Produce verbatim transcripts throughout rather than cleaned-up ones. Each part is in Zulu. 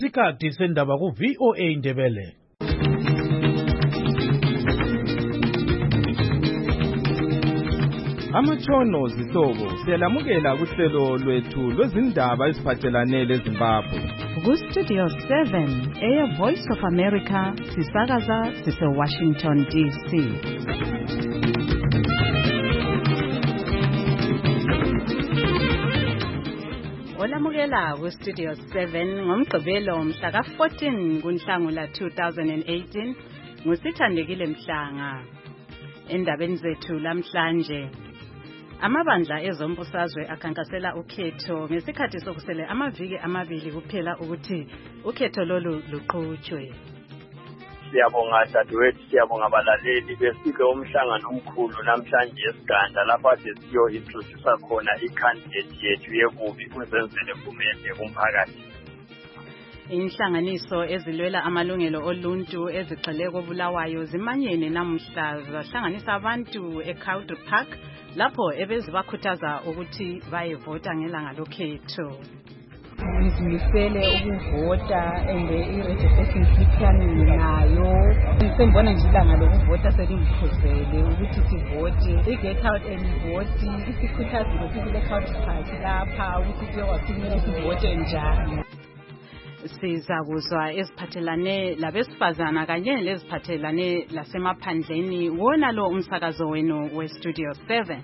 Isikhathi sendaba ku V O A Indebele. Amatshono zihlobo siyalamukela kuhlelo lwethu lwezindaba eziphathelane leZimbabwe. Ku Studio seven, Air Voice of America, sisakaza sise Washington D C. Olamukela ku Studio seven ngomgqibelo mhla ka fourteen kuNhlangula two thousand eighteen ngusithandekile Mhlanga. Endabeni zethu lamhlanje, amabandla ezombusazwe akhankasela ukhetho ngesikhathi sokusele amaviki amabili kuphela ukuthi ukhetho lolu luqhutshwe. Siyabonga dadewethu, siyabonga abalaleli besike umhlangano omkhulu namhlanje esiganda lapho ade siyo introduce khona i-candidate yethu yebubi uZenzele Mfumende kumphakathi. Inhlanganiso ezilwela amalungelo oluntu ezigxile kobulawayo zimanyene namuhla zahlanganisa abantu eCowdry Park lapho ebezibakhuthaza ukuthi bayevota ngelanga lokhetho. Ngizimisele ukuvota ende i-registration slip yami nayo. Sengibona nje ilanga lokuvota selingikhuzele ukuthi sivote. I-get out and vote isikhuthazi ukuthi le-Cowdry Park lapha ukuthi kuyowaphumela sivote njani. Sizakuzwa eziphathelane labesifazana kanye leziphathelane lasemaphandleni wona lo umsakazo wenu we Studio seven.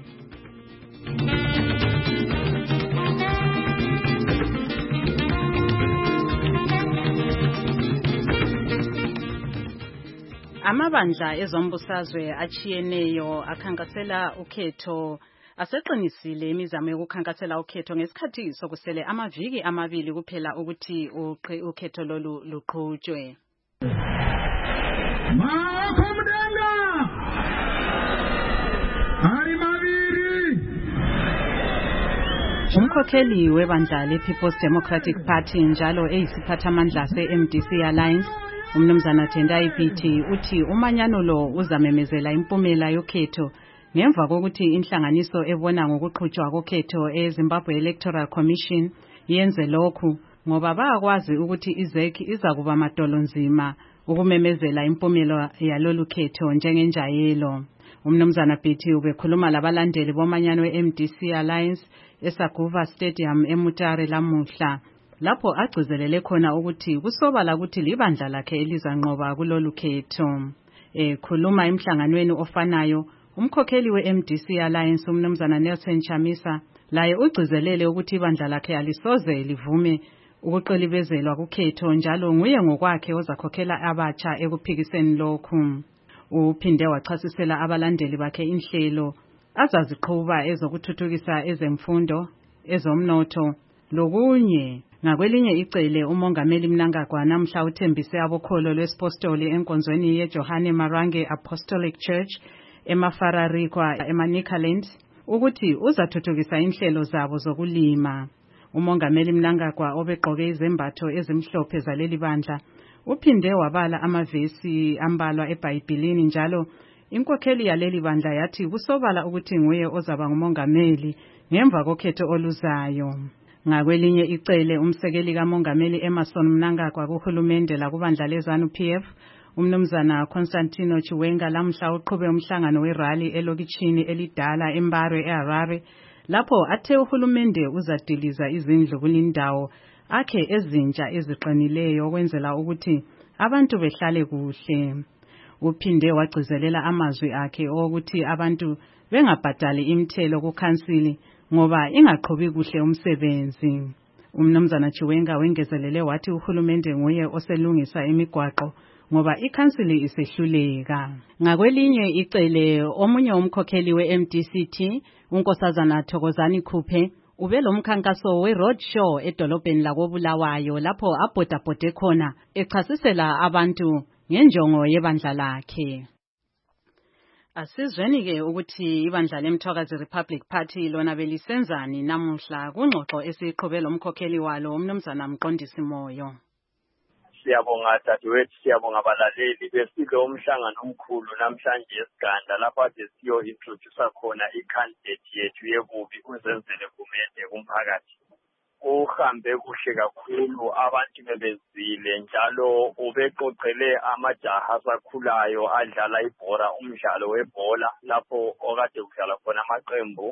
Amabandla ezombusazwe achiyeneyo akhankasela ukhetho aseqinisile imizamo yokukhankasela ukhetho ngesikhathi sokusele amaviki amabili kuphela ukuthi ukhetho lolu luqhutshwe. Makhomdanga ari maviri. Umkhokheli webandla le-People's Democratic Party njalo eyisiphathamandla se-M D C Alliance, umnumzana Tendai Biti, uthi umanyano lo uzamemezela impumela yokhetho ngemva kokuthi inhlanganiso ebona ngokuqhutshwa kokhetho eZimbabwe Electoral Commission yenze lokhu ngoba bayakwazi ukuthi I Z E C izakuba madolo nzima ukumemezela impumela yalolu khetho njengenjayelo. Umnumzana Biti ubekhuluma labalandeli bomanyano we-M D C Alliance eSaguva Stadium eMutare lamuhla lapho agcizelele khona ukuthi kusobala ukuthi libandla lakhe elizanqoba kulolu khetho. Ekhuluma emhlanganweni ofanayo, umkhokheli we-M D C Alliance umnumzana Nelson Chamisa laye ugcizelele ukuthi ibandla lakhe alisoze livume ukuqilibezelwa kukhetho njalo nguye ngokwakhe ozakhokhela abatsha ekuphikiseni lokhu. Uphinde wachasisela abalandeli bakhe inhlelo azaziqhuba ezokuthuthukisa ezemfundo, ezomnotho lokunye. Ngakwelinye icele umongameli Mnangagwa namhla uthembise abokholo lwesipostoli enkonzweni yeJohane Marange Apostolic Church emafararikwa eManicaland ukuthi uzathuthukisa inhlelo zabo zokulima. Umongameli Mnangagwa obegqoke izembatho ezimhlophe zaleli bandla uphinde wabala amavesi ambalwa eBhayibhelini njalo inkokheli yaleli bandla yathi kusobala ukuthi nguye ozaba ngumongameli ngemva kokhetho oluzayo. Ngakwelinye icele umsekeli kamongameli Emerson Mnangagwa kuhulumende lakubandla leZANU P F umnumzana Constantino Chiwenga lamhla uqhube umhlangano werally elokitshini elidala eMbare eHarare lapho athe uhulumende uzadiliza izindlu kulindawo akhe ezintsha eziqinileyo ukwenzela ukuthi abantu behlale kuhle. Uphinde wagcizelela amazwi akhe ukuthi abantu bengabhadali imithelo kukhansili ngoba ingaqhubi kuhle umsebenzi. Umnumzana Chiwenga wengezelele wathi uhulumende nguye oselungisa imigwaqo ngoba ikhansili isehluleka. Ngakwelinye icele omunye umkhokheli we-M D C T unkosazana Thokozani Khuphe ube lo mkhankaso we-road show edolobheni lakobulawayo lapho abhodabhode khona echasisela abantu ngenjongo yebandla lakhe. Asizweni-ke ukuthi ibandla leMthwakazi Republic Party lona belisenzani namuhla kungxoxo esiqhube lo mkhokheli walo umnumzana Mqondisi Moyo. Siyabonga dadewethu, siyabonga abalaleli besike umhlangano omkhulu namhlanje esiganda lapho ade siyo introduce khona i-candidate yethu yebubi uZenzele Mfumende kumphakathi. uhambe kuhle kakhulu abantu bebezile njalo ubeqoqele amajaha asakhulayo adlala ibhola umdlalo webhola lapho okade kudlala khona amaqembu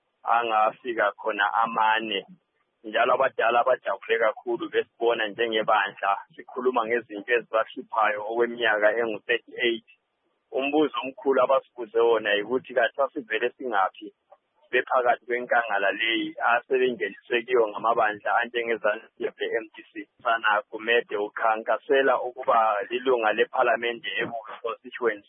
angafika khona amane njalo abadala bajabule kakhulu besibona njengebandla sikhuluma ngezinto ezibahluphayo okweminyaka engu thirty-eight. Umbuzo omkhulu abasibuze wona ukuthi kathi asivele singaphi bephakathi kwenkangala leyi asebengeniswe kiyo ngamabandla anjengezansi le-M D C sana kumede ukhankasela ukuba lilunga lephalamende eBuka constituency.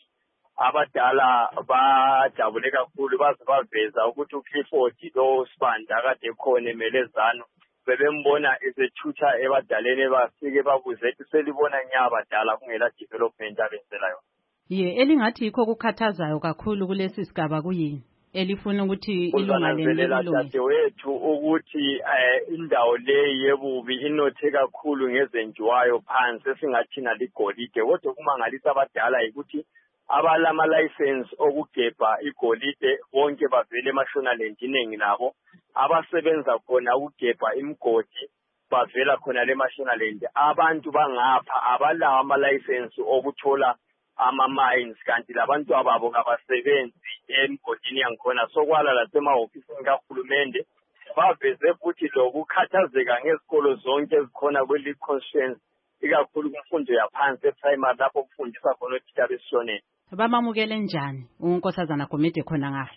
Abadala bajabule kakhulu baze baveza ukuthi uClifford lo sibanda akade khona emelezano bebembona ezethutha ebadaleni bafike babuze ukuthi selibona nyabadala kungela development abenzela yona. Ye elingathi yikho kukhathazayo kakhulu kulesi sigaba kuyini elifuna ukuthi ilunga leli wethu ukuthi indawo leyi yebubi inothe kakhulu ngezenjiwayo phansi esingathina ligolide kodwa kumangalisa abadala ukuthi abalama license okugebha igolide bonke bavele eMashonaland iningi nabo abasebenza khona ukugebha imgodi bavela khona le Mashonaland abantu bangapha abalawa ama license okuthola ama mines kanti labantu ababo kabasebenzi emgodini yangikhona sokwala lasemahofisini kahulumende baveze futhi lokukhathazeka ngezikolo zonke ezikhona kweli constituency ikakhulu kumfundo yaphansi eprimary lapho kufundisa khona othisha besishoneni. Bamamukele njani uNkosazana Gumede khona ngayo?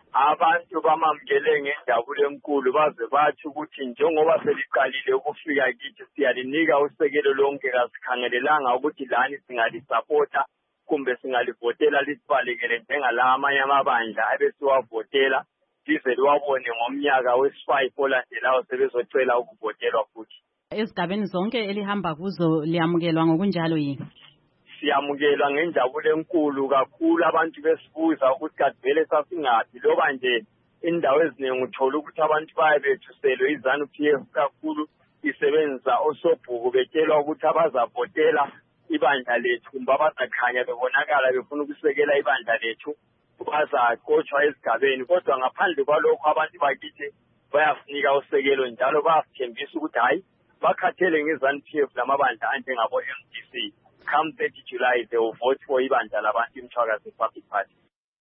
Abantu bamamukele ngenjabulo enkulu baze bathi ukuthi njengoba seliqalile ukufika kithi siyalinika usekelo lonke kasikhangelelanga ukuthi lani singalisupporta kumbe singalivotela lisibalekele njengala amanye amabandla abesiwavotela lize liwabone ngomnyaka wesi-five olandelayo sebezocela ukuvotelwa futhi. Ezigabeni zonke elihamba kuzo liyamukelwa ngokunjalo yini? Siyamukelwa ngenjabulo enkulu kakhulu abantu besibuza ukuthi kade vele sasingaphi loba nje indawo eziningi uthola ukuthi abantu baye bethuselwe izanu P F kakhulu isebenza osobhuku betshelwa ukuthi abazavotela ibandla lethu kumbe abazakhanya bebonakala befuna ukusekela ibandla lethu bazaqotshwa ezigabeni kodwa ngaphandle kwalokho abantu bakithi bayafunika usekelo njalo bayathembisa ukuthi hayi bakhathele ngezanu P F lamabandla anjengabo M D C. Come thirty July they will vote for ibandla labantu iMthwakazi Republic Party.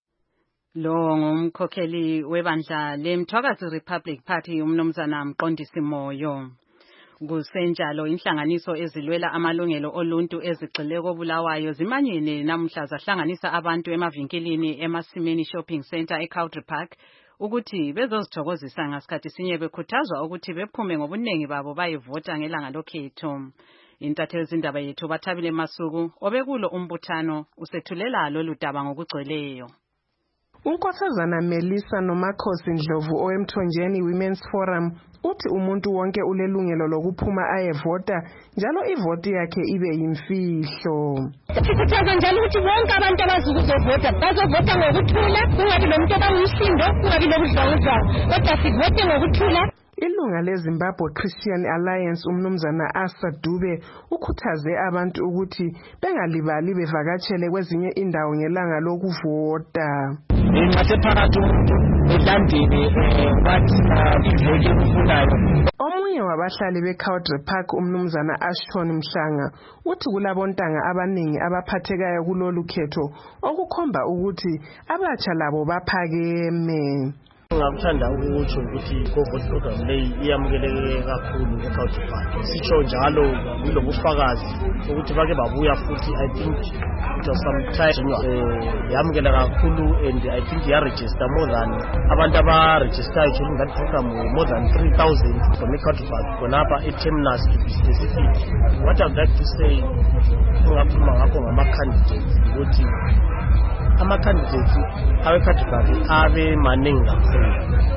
Lo ngumkhokheli webandla leMthwakazi Republic Party umnumzana Mqondisi Moyo. Kusenjalo inhlanganiso ezilwela amalungelo oluntu ezigxile koBulawayo zimanyene namhla zahlanganisa abantu emavinkelini emasimeni shopping center eCountry Park ukuthi bezozithokozisa ngasikhathi sinye bekhuthazwa ukuthi bephume ngobunengi babo bayivota ngelanga lokhetho. Intatheli zindaba yethu Bathabile Masuku obekulo umbuthano usethulela lolu daba ngokugcweleyo. Unkosazana Melissa Nomakhosi Ndlovu owemthonjeni Women's Forum uthi umuntu wonke ulelungelo lokuphuma ayevota njalo ivoti yakhe ibe yimfihlo. Sikhuthaza njalo ukuthi bonke abantu abazokuvota bazovota ngokuthula kungabi nomuntu obangumsindo kungabi nobudlwangudlwangu kodwa sivote ngokuthula. Ilunga leZimbabwe Christian Alliance umnumzana Asa Dube ukhuthaze abantu ukuthi bengalibali bevakatshele kwezinye indawo ngelanga lokuvota. Ngasephakathi elandini bathi ivoti efunayo. Omunye wabahlali beCountry Park umnumzana Ashton Mhlanga uthi kulabontanga abaningi abaphathekayo kulolu khetho okukhomba ukuthi abatsha labo baphakeme. Ngakuthanda ukutsho ukuthi i-vote program leyi iyamukeleke kakhulu eCountry Park. Sitsho njalo kulobufakazi ukuthi bake babuya futhi I think it was some time uh, yamukela kakhulu and I think ya-register more than abantu aba-registered during that program more than three thousand from eCountry Park khonapha eTerminus to be specific. What I'd like to say ungaphuma ngakho ngama-candidates ukuthi ama-candidates awe-Country Park abe maningi kakhulu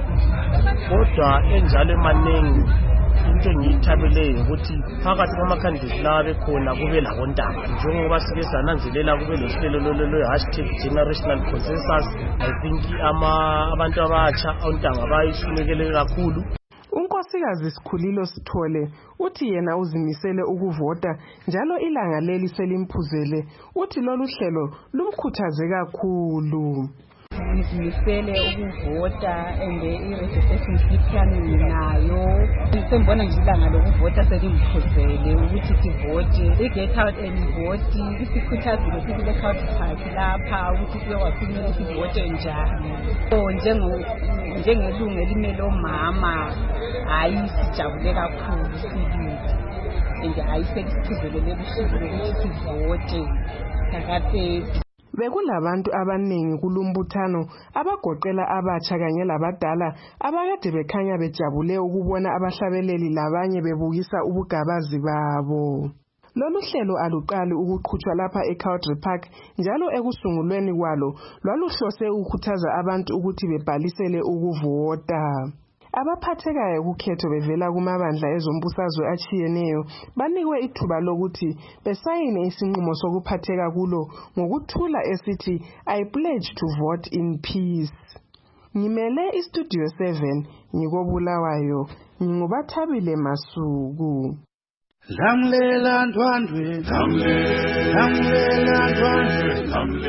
kodwa enjalo emaningi into engiyithabeleyo ukuthi phakathi kwama-candidates lawa bekhona kube labontanga njengoba sike sananzelela kube lohlelo lwe-hashtag generational consensus. I think abantu abatsha ontanga bayishumekele kakhulu. Unkosikazi Sikhulilo Sithole uthi yena uzimisele ukuvota njalo ilanga leli selimphuzele uthi lolu hlelo lumkhuthaze kakhulu. ngizimisele ukuvota and i-registration slip yami nginayo. Sengibona nje ilanga lokuvota selingiphuzele ukuthi sivote. I-get out and vote isikhuthazile sithi le-Court Park lapha ukuthi siyowaphumela sivote njani. So njengelungu elimele omama hayi sijabule kakhulu sibili. And hayi selisiphuzelele busuku ukuthi sivote kakaphethe. Bekulabantu abaningi kulumbuthano abagoqela abatsha kanye labadala abakade bekhanya bejabule ukubona abahlabeleli labanye bebukisa ubugabazi babo. Lolu hlelo aluqali ukuqhutshwa lapha eCountry Park njalo ekusungulweni kwalo lwaluhlose ukukhuthaza abantu ukuthi bebhalisele ukuvota. Abaphathekayo kukhetho bevela kumabandla ezombusazwe achiyeneyo banikwe ithuba lokuthi besayine isinqumo sokuphatheka kulo ngokuthula esithi I pledge to vote in peace. Ngimele iStudio seven ngikobulawayo ngingubathabile Masuku. Lamlela ndwandwe lamlela ndwandwe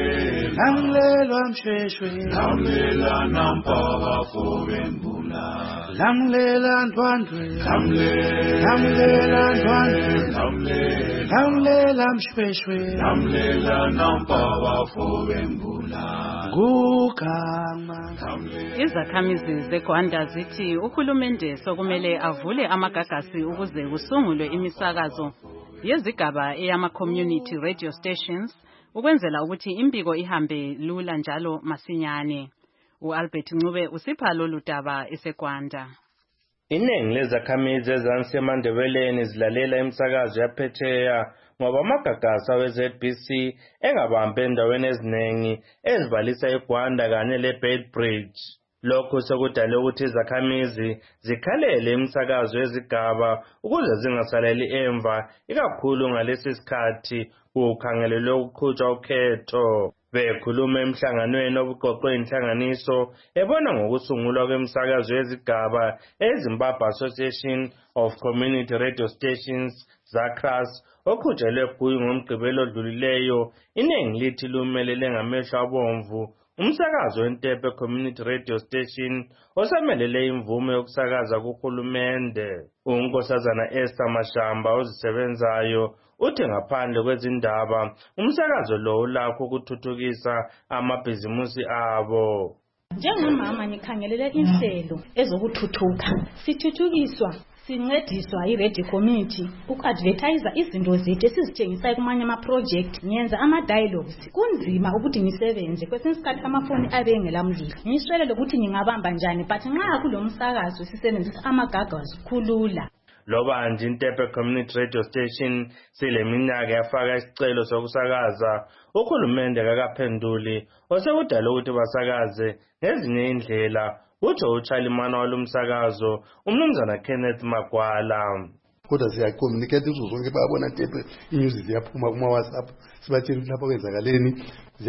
lamlela msheshwe lamlela nampaka fobembula lamlela ndwandwe lamlela ndwandwe lamlela msheshwe lamlela nampaka fobembula Gugama. Izakhamizi zeGwanda zithi uhulumende sokumele avule amagagasi ukuze kusungulwe imisakazo yezigaba eyama-community radio stations ukwenzela ukuthi impiko ihambe lula njalo masinyane. U-Albert Ncube usipha lolu daba eseGwanda. Iningi lezakhamizi ezansemandebeleni zilalela imisakazo yaphetsheya ngoba amagagasi we-Z B C engabambe endaweni eziningi ezibalisa eGwanda kanye leBeitbridge. Lokho sekudale ukuthi izakhamizi zikhalele imisakazo yezigaba ukuze zingasaleli emva ikakhulu ngalesi sikhathi kukhangelelwe ukuqhutshwa ukhetho. Bekhuluma emhlanganweni obuqoqwe inhlanganiso ebona ngokusungulwa kwemisakazo yezigaba eZimbabwe Association of Community Radio Stations ZACRAS oqhutshelwe kuyo ngomgqibelo odlulileyo. Iningi lithi lumelele ngamehlo abomvu umsakazo weNtepe Community Radio Station osemelele imvume yokusakaza kuhulumende. Unkosazana Esther Mashamba ozisebenzayo uthi ngaphandle kwezindaba umsakazo lo ulakho ukuthuthukisa amabhizimusi abo. Njengomama ngikhangelele inhlelo ezokuthuthuka sithuthukiswa sincediswa i-radio community uku-advertise izinto zethu esizithengisayo kumanye ama-project ngiyenza ama-dialogues kunzima ukuthi ngisebenze kwesinye isikhathi amafoni abe engelamlilo ngiswele ukuthi ngingabamba njani but nxa kulo msakazo sisebenzisa amagagasi khulula. Loba nje Intepe Community Radio Station sileminyaka yafaka isicelo sokusakaza uhulumende kakaphenduli osekudala ukuthi basakaze ngezinye indlela uthi uChalimana walumsakazo umnumzana Kenneth Magwala. Kodwa siyacommunicate uzo zonke bayabona Intepe inews ziyaphuma kuma WhatsApp sibatshela lapha kwenzakaleni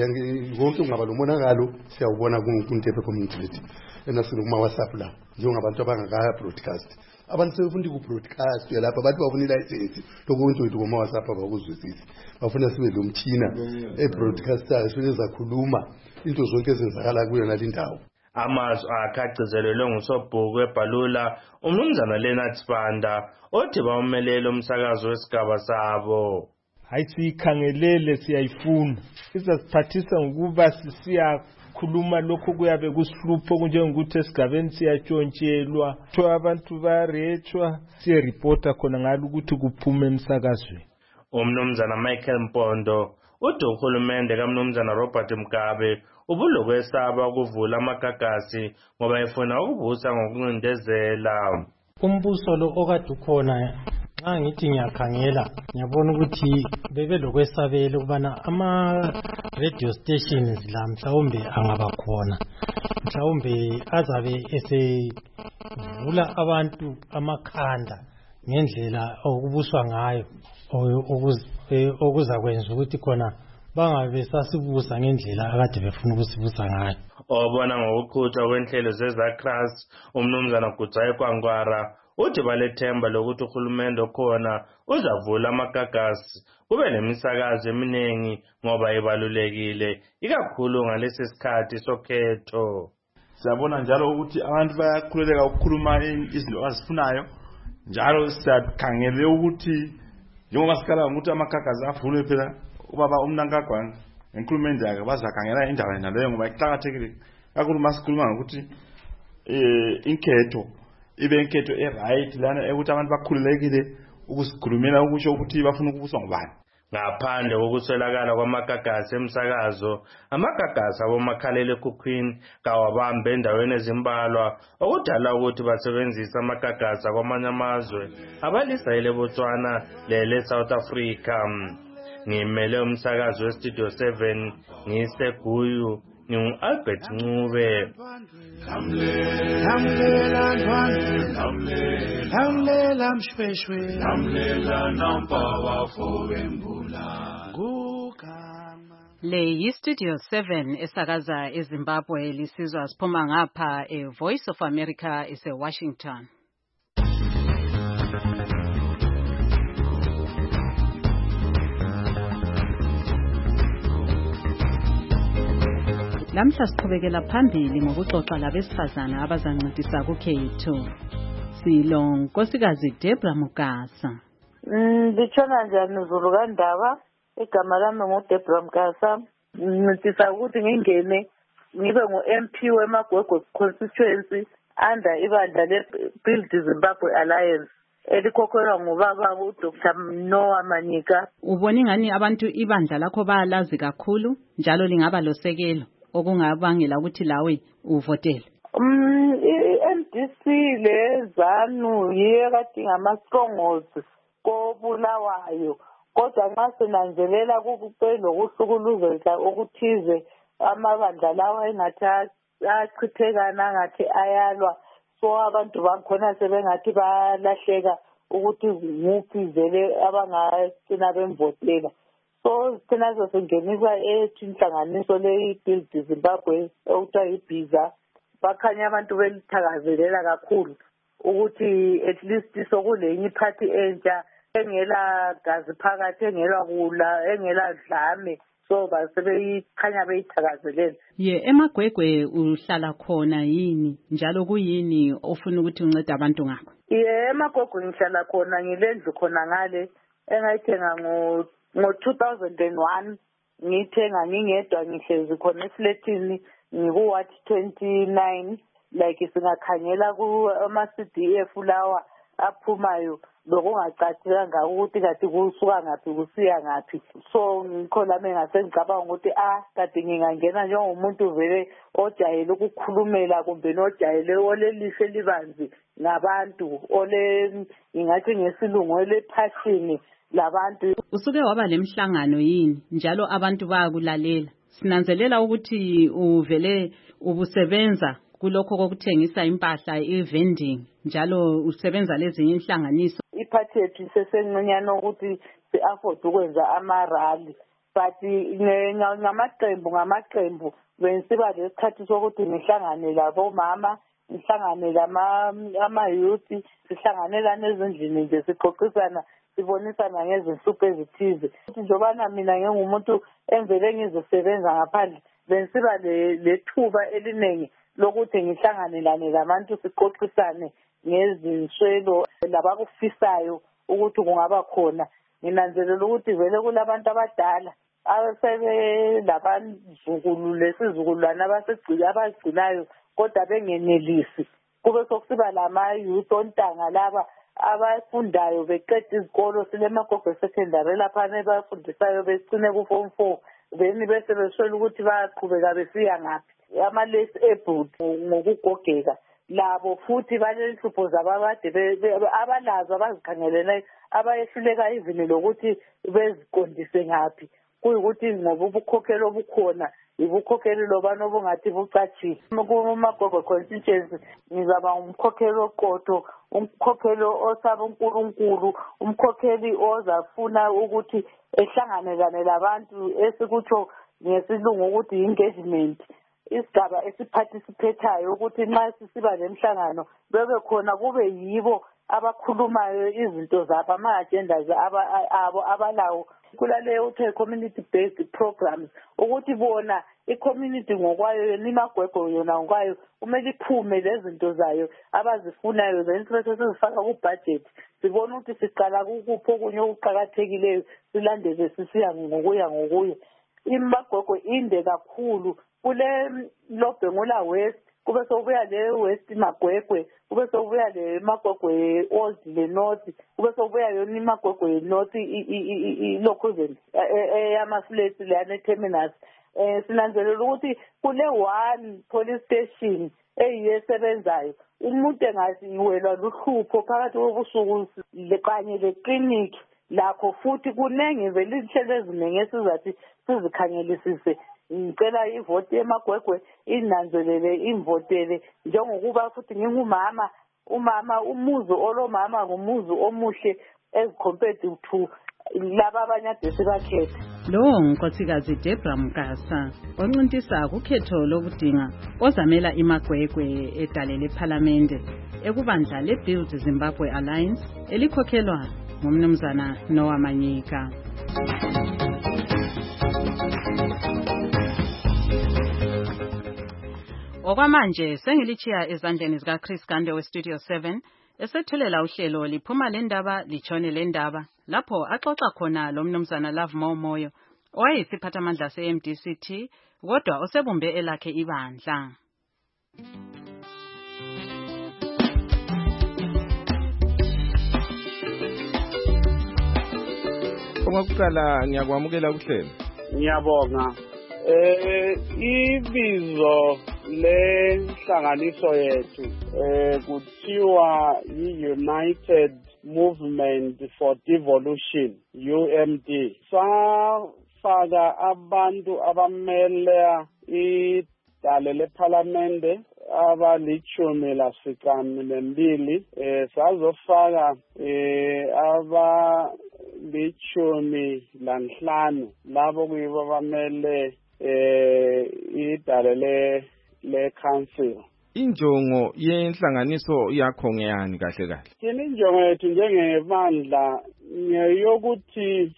zonke ungaba lomonakalo siyawubona ku Intepe Community Radio enasini kuma WhatsApp la njengabantu abangaka broadcast abantu sebefunda ku-broadcast lapha bathi bafuna i-license lokunto wethu kuma WhatsApp abakuzwisisi bafuna sibe lomthina e-broadcaster sibe zakhuluma into zonke ezenzakala kuyo nalindawo. Amazwi akhacizelelwe ngusobhuku eBhalula umnumzana Leonard Sibanda othi bawumelele umsakazo wesigaba sabo. Hayi sikhangelele siyayifuna izasiphathisa ngokuba sisiya khuluma lokho kuyabe kusihlupho kunjengokuthi esigabeni siyatshontshela to abantu barechwa siye reporta khona ngalo ukuthi kuphume emsakazweni. Umnumzana Michael Mpondo uthi uhulumende kaMnumzana Robert Mugabe ubulokwesaba ukuvula amagagasi ngoba efuna ukubusa ngokuncindezela. Umbuso lo okade ukhona nxa ngithi ngiyakhangela ngiyabona ukuthi bebe lokwesabela ukubana ama radio stations la mhlawumbe angaba khona mhlawumbe azabe esevula abantu amakhanda ngendlela okubuswa ngayo okuzakwenza ukuthi khona bangabe sasibusa ngendlela akade befuna ukusibusa ngayo. Obona ngokuqhutshwa kwenhlelo zeZACRAS umnumzana Gudzayi Kwangwara uthi balethemba lokuthi uhulumende okhona uzavula amagagasi kube nemisakazo eminingi ngoba ibalulekile ikakhulu ngalesi sikhathi sokhetho. Siyabona njalo ukuthi abantu bayakhululeka ukukhuluma izinto abazifunayo njalo siyakhangele ukuthi njengoba sikala ukuthi amagagasi avulwe phela ubaba uMnankagwana enkulumeni yakhe bazakhangela indaba naleyo ngoba iqhakathekile kakhulu masikhuluma ngokuthi eh inketho ibe inketho eright lana ukuthi abantu bakhululekile ukusikhulumela ukusho ukuthi bafuna ukubuswa ngubani. Ngaphandle kokuswelakala kwamagagasi emsakazo, amagagasi abomakhalele ekhukhwini kawabambe endaweni ezimbalwa okudala ukuthi basebenzisa amagagasi kwamanye amazwe abalisa ile Botswana lele South Africa. Ngimele umsakazo weStudio seven ngiseGuyu ngingu-Albert Ncube. Lamlela ntwandwe, lamlela mshweshwe, lamlela nampawa fowembula. Le yiStudio seven esakaza eZimbabwe lisizwa siphuma ngapha eVoice of America eseWashington. Lamhla siqhubekela phambili ngokuxoxa labesifazana abazancedisa kukhetho. Silo Nkosikazi Debra Mukasa. Ndichona njani Zulu kaNdaba? Igama lami nguDebra Mukasa. Ngicisa ukuthi ngingene ngibe ngu-M P weMagwegwe constituency under ibandla le-Build Zimbabwe Alliance elikhokhelwa ngubaba uDr Noah Manyika. Ubona ingani abantu ibandla lakho bayalazi kakhulu njalo lingaba losekelo okungabangela ukuthi lawe uvotele? Um, I-M D C lezanu yiyo kade ngama-strongholds kobulawayo, kodwa nxa sinanzelela kupelo kusuku luzodla okuthize amabandla lawa engathi achithekana angathi ayalwa, so abantu bakhona sebengathi balahleka ukuthi nguphi vele abangagcina bemvotela. So thina sesingenisa ethu inhlanganiso le-Build Zimbabwe okuthiwa yiBhiza, bakhanya abantu belithakazelela kakhulu ukuthi at least sokulenye iphathi entsha engela gazi phakathi, engela kula, engela dlame, so basebeyikhanya beyithakazelela. Ye eMagwegwe uhlala khona yini njalo kuyini ofuna ukuthi uncede abantu ngakho? Ye eMagwegwe ngihlala khona, ngilendlu khona ngale engayithenga ngo ngo two thousand one, ngithenga ngingedwa ngihlezi khona eflatini ngiku-Ward twenty-nine, like singakhangela kuma-C D F lawa aphumayo lokungacacanga ukuthi kade kusuka ngaphi kusiya ngaphi. So ngikho lami engasengicabanga ukuthi ah kade ngingangena njengomuntu vele ojayele ukukhulumela kumbe nojayele olelihle libanzi ngabantu, ole ngingathi ngesilungu olephashini labantu. Usuke waba lemhlangano yini njalo abantu bayakulalela? Sinanzelela ukuthi uvele ubusebenza kulokho kokuthengisa impahla e-vending njalo usebenza lezinye inhlanganiso. Iphathi yethu sesencinyana ukuthi si-afford ukwenza ama-rally, but ngamaqembu ngamaqembu bensiba lesikhathi sokuthi ngihlangane labomama, ngihlangane ama-youth, sihlanganelana ezindlini nje sixoxisana, sibonisana ngezinhlupho ezithize. Njengobana mina ngingumuntu emvele ngizosebenza ngaphandle, bensiba lethuba eliningi lokuthi ngihlanganelane labantu sixoxisane ngezinswelo labakufisayo ukuthi kungaba khona. Nginanzelela ukuthi vele kulabantu abadala abasebelabazukulu lesizukulwana abagcinayo kodwa bengenelisi. Kube sokusiba lama-youth ontanga laba abafundayo beqeda izikolo, sileMagwegwe secondary laphana bafundisayo becine ku-form four, then bese beswela ukuthi bayaqhubeka besiya ngaphi. Ama-less abled ngokugogeka labo futhi balenhlupho zababade abalazo abazikhangelelayo abayehluleka even lokuthi beziqondise ngaphi, kuyikuthi ngoba ubukhokheli obukhona ibukhokheli lobani obungathi bucatshile. KuMagwegwe constituency ngizaba umkhokheli oqotho, umkhokheli osaba uNkulunkulu, umkhokheli ozafuna ukuthi ehlanganelane labantu esikutsho ngesilungu ukuthi engagement, isigaba esiparticipatayo ukuthi nxa sisiba lemhlangano bebe khona kube yibo abakhulumayo izinto zabo ama-agendas abo abalawo kulaleyo uthe community based programs ukuthi bona i-community ngokwayo yona imagwegwe yona ngokwayo kumele iphume lezinto zayo abazifunayo then bese sizifaka ku-budget sibona ukuthi siqala kukuphi okunye okuqakathekileyo silandele sisiya ngokuya ngokuya imagwegwe inde kakhulu kule Lobhengula West kube sobuya le West Magwegwe kube sobuya le Magwegwe Old le North kube sobuya yona imagwegwe North i-Lokhuzeni eyamaflats lana terminals eh sinanzelela ukuthi kule one police station eyisebenzayo umuntu engasiwelwa luhlupho phakathi kobusuku lekanye le-clinic lakho futhi kunenge vele inhlelo eziningi esizathi sizikhangelisise ngicela ivoti emagwegwe inanzelele imvotele njengokuba futhi ngingumama umama umuzi olomama ngumuzi omuhle as compared to laba abanye adesi bakhetha. Lo Nkosikazi Debra Mkasa oncintisa kukhetho lokudinga ozamela imagwegwe edale leParliament ekubandla leBuild Zimbabwe Alliance elikhokhelwa ngumnumzana Noah Manyika. Okwamanje sengilichiya ezandleni zika Chris Gande we Studio seven esethulela uhlelo liphuma lendaba lichone lendaba lapho axoxa khona lo mnumzana Love Momoyo owayesiphathamandla se-M D C T kodwa osebumbe elakhe ibandla. Okokuqala ngiyakwamukela kuhlelo. Ngiyabonga. Eh ibizo lenhlanganiso yethu eh kuthiwa yi-United Movement for Devolution U M D. Safaka abantu abamele idale leParliament abalichumi lasishiyagalombili eh sazofaka eh aba lichumi lanhlanu labo kuyibo bamele eh idale le le council. Injongo yenhlanganiso yakho ngeyani kahle kahle? Yini injongo yethu njengebandla ngeyokuthi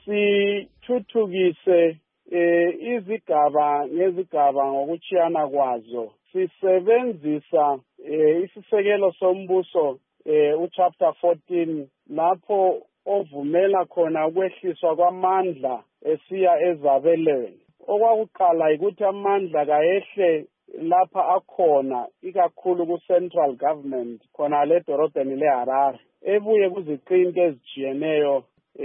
sithuthukise eh izigaba ngezigaba ngokuchiyana kwazo. Sisebenzisa eh isisekelo sombuso eh uchapter fourteen lapho ovumela khona ukwehliswa kwamandla esiya ezabelweni. Okwakuqala ukuthi amandla kayehle lapha akhona ikakhulu ku central government khona le dorobheni leHarare ebuye kuziqinti ezijiyeneyo.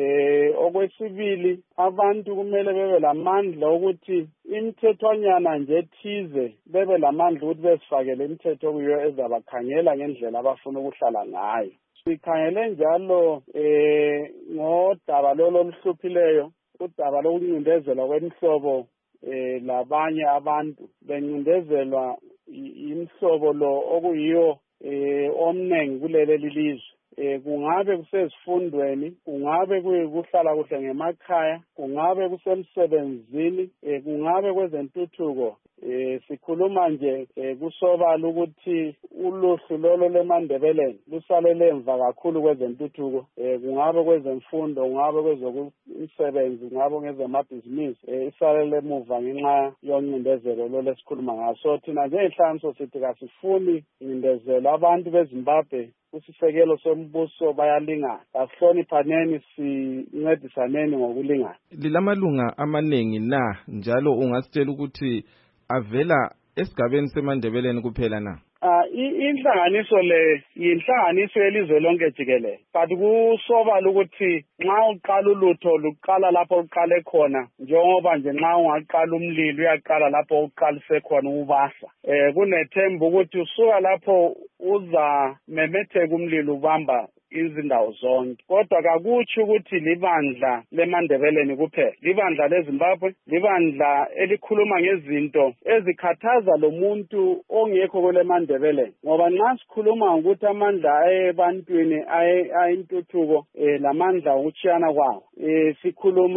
Eh okwesibili abantu kumele bebe lamandla ukuthi imithethwanyana nje ethize bebe lamandla ukuthi besifakele imithetho kuyo ezabakhangela ngendlela abafuna ukuhlala ngayo. Sikhangele njalo eh ngodaba lolo oluhluphileyo udaba lokuncindezelwa kwemihlobo eh labanye abantu bencindezelwa imihlobo lo okuyiyo eh omnengi kuleli lizwe. Eh kungabe kusezifundweni kungabe kuyikuhlala kuhle ngemakhaya kungabe kusemsebenzini eh kungabe kwezentuthuko eh sikhuluma nje kusobala ukuthi uluhlu lolo leMandebeleni lusalele emva kakhulu kwezentuthuko eh kungabe kwezemfundo kungabe kwezokusebenza kungabe ngezamabhizinisi eh isalele emuva ngenxa yoncindezelo lo lesikhuluma ngaso. Thina njengehlanganiso sithi kasifuni incindezelo abantu beZimbabwe usisekelo sombuso bayalingana asihloniphaneni sincedisaneni ngokulingana. Lilamalunga amaningi na njalo ungasitshela ukuthi avela esigabeni seMandebeleni kuphela na? Ah inhlanganiso le yinhlanganiso yelizwe lonke jikelele but kusobala ukuthi nxa uqala ulutho luqala lapho uqale khona njengoba nje nxa ungaqala umlilo uyaqala lapho uqalise khona ubasa. Eh kunethemba ukuthi usuka lapho uza memetheka umlilo ubamba izindawo zonke kodwa kakuthi ukuthi libandla leMandebeleni kuphela libandla leZimbabwe libandla elikhuluma ngezinto ezikhathaza lo muntu ongekho kule Mandebeleni ngoba nxa sikhuluma ukuthi amandla ebantwini ayintuthuko eh lamandla ukuchiyana kwawo eh sikhuluma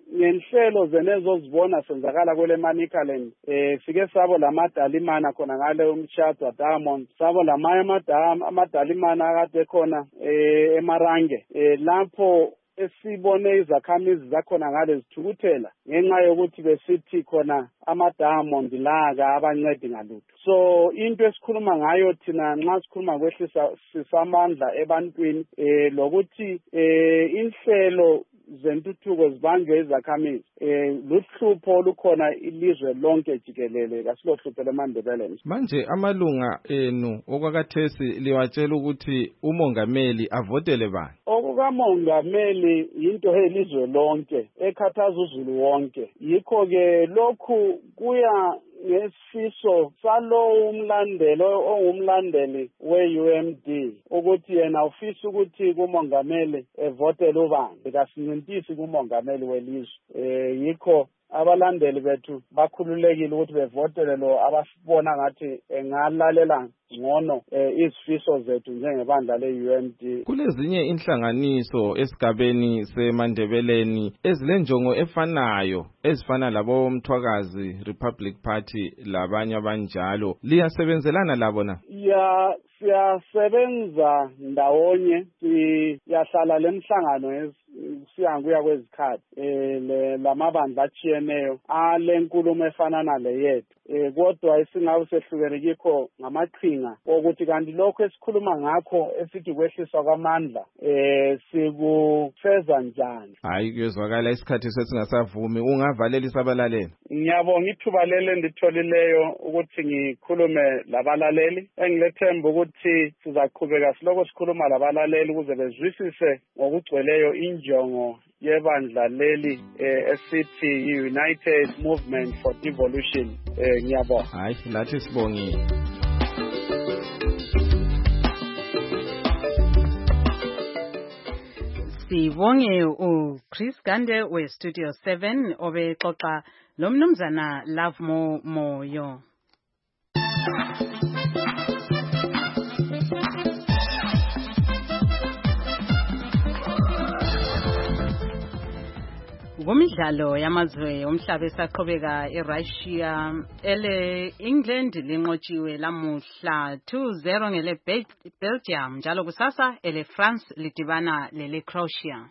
ngenhlelo zenezo zibona senzakala kwele Manicaland eh sike sabo lamadalimana khona ngale umshado Diamond sabo lamanye amadam amadalimana akade khona eh eMarange eh lapho esibone izakhamizi zakhona ngale zithukuthela ngenxa yokuthi besithi khona ama-Diamond laka abancedi ngalutho. So into esikhuluma ngayo thina nxa sikhuluma kwehlisa sisamandla ebantwini eh lokuthi eh inhlelo zentuthuko zibanjwe izakhamizi eh luhlupho olukhona ilizwe lonke jikelele kasilohlupho leMandebeleni. Manje amalunga enu okwakathesi liwatshela ukuthi umongameli avotele bani? Okukamongameli into elizwe lonke ekhathaza uzulu wonke. Yikho ke lokhu kuya ngesifiso salo umlandelo ongumlandeli we-U M D ukuthi yena ufisa ukuthi kumongameli evotele ubani bekasinintisi kumongameli welizwe eh yikho abalandeli bethu bakhululekile ukuthi bevotele lo abasibona ngathi engalalela ngono izifiso zethu njengebandla le-U M D. Kulezinye inhlanganiso esigabeni seMandebeleni ezilenjongo efanayo ezifana labo Mthwakazi Republic Party labanye abanjalo, liyasebenzelana labo na? Ya siyasebenza ndawonye, siyahlala lemhlangano siyanguya kwezikhathi eh lamabandla achiyeneyo alenkulumo efana nale yethu eh kodwa isingabe sehlukene kikho ngamaqhinga ukuthi kanti lokho esikhuluma ngakho esithi kwehliswa kwamandla eh sikufeza njani. Hayi kuyezwakala isikhathi sesingasavumi, ungavalela isabalaleli. Ngiyabonga ithuba lele nditholileyo ukuthi ngikhulume labalaleli, engilethemba ukuthi sizaqhubeka siloko sikhuluma labalaleli ukuze bezwisise ngokugcweleyo injongo yebandla leli esithi United Movement for Devolution. eh ngiyabonga. Hayi lathi sibongile. Sibonge uChris Gande we Studio seven obexoxa lomnumzana Love Mo Moyo. Ngomidlalo yamazwe omhlaba esaqhubeka eRussia ele England linqotshiwe lamuhla two zero ngele Belgium njalo kusasa ele France lidibana lele Croatia.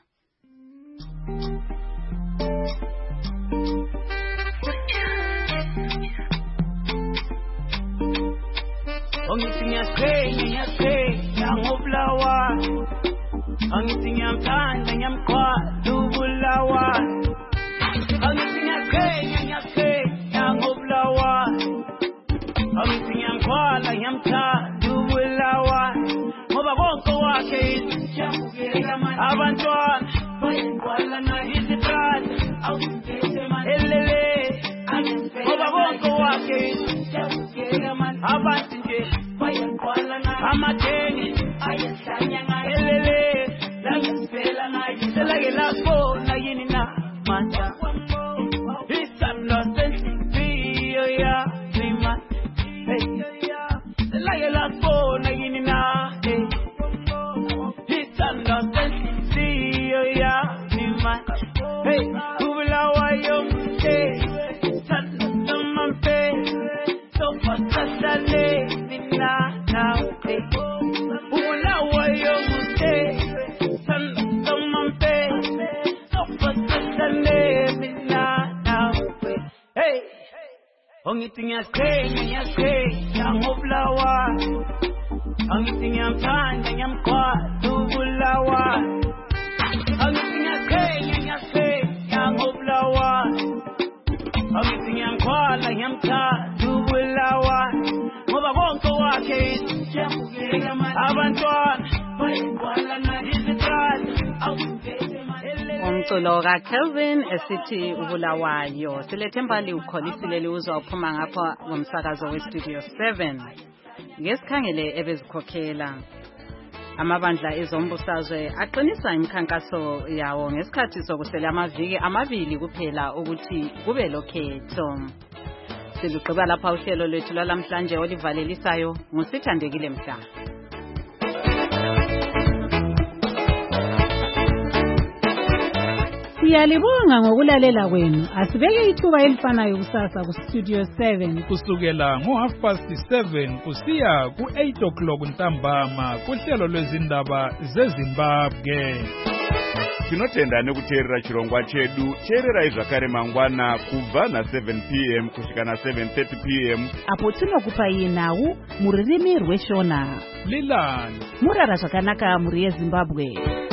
Ongitinya kwenye nyake ngoblawa Ongitinya mtanda nyamkwa dubulawa Ongitinya kwenye nyake ngoblawa Ongitinya mkwala nyamta dubulawa Ngoba bonke wakhe abantwana bayinkwala na izitrata elele ngoba bonke wakhe abantu nje bayinkwala na amathengi ayehlanya elele langisela nayi selake lapho nayini na manja isando sentiyo ya prima selake lapho nayini na isando sentiyo ya prima hey kubulawa yonke sando mampe so fasale nina na kubulawa yonke sando mampe so fasale nina na hey ongitinya kenya kenya ngobulawa ongitinya mthanda nyamkwa dubulawa ongitinya kenya kenya ngobulawa ongitinya mkwala nyamta dubulawa ngoba bonke wakhe abantwana bayinkwala na izitrata Umculo kaKelvin esithi ubulawayo silethemba liukholisile liuzwa uphuma ngapha ngomsakazo weStudio seven. Ngesikhangele ebezikhokhela amabandla ezombusazwe aqinisa imikhankaso yawo ngesikhathi sokusela amaviki amabili kuphela ukuthi kube lokhetho. Siluqhiba lapha uhlelo lwethu lwalamhlanje olivalelisayo ngusithandekile Mhla. Siyalibonga ngokulalela kwenu. Asibeke ithuba elifanayo kusasa ku Studio seven kusukela ngo half past seven kusiya ku eight o'clock ntambama kuhlelo lwezindaba zeZimbabwe. Tinotenda nekuteerera chirongwa chedu. Teererai zvakare mangwana kubva na seven p m kusvika na seven thirty p m apo tinokupai nhau muririmi rweshona. Lilani murara zvakanaka muri yeZimbabwe.